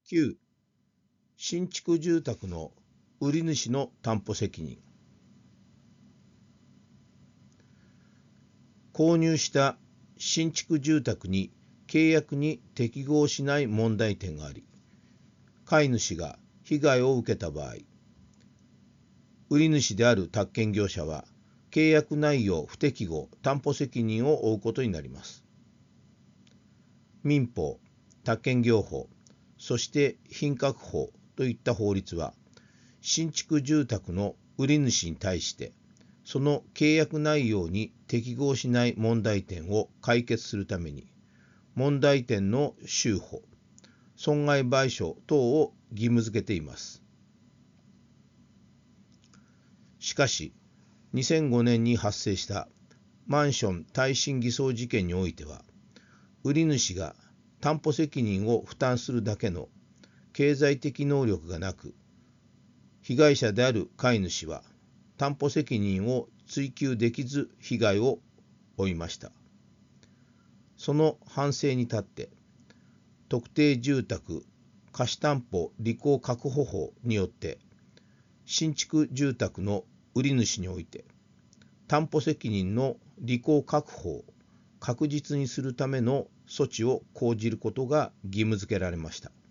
9、新築住宅の売り主の担保責任。購入した新築住宅に契約に適合しない問題点があり、買い主が被害を受けた場合、売り主である宅建業者は契約内容不適合担保責任を負うことになります。民法、宅建業法、そして品格法といった法律は、新築住宅の売り主に対してその契約内容に適合しない問題点を解決するために、問題点の修補、損害賠償等を義務付けています。しかし、2005年に発生したマンション耐震偽装事件においては、売り主が担保責任を負担するだけの経済的能力がなく、被害者である買い主は担保責任を追及できず被害を負いました。その反省に立って、特定住宅貸担保履行確保法によって、新築住宅の売り主において、担保責任の履行確保を確実にするための措置を講じることが義務付けられました。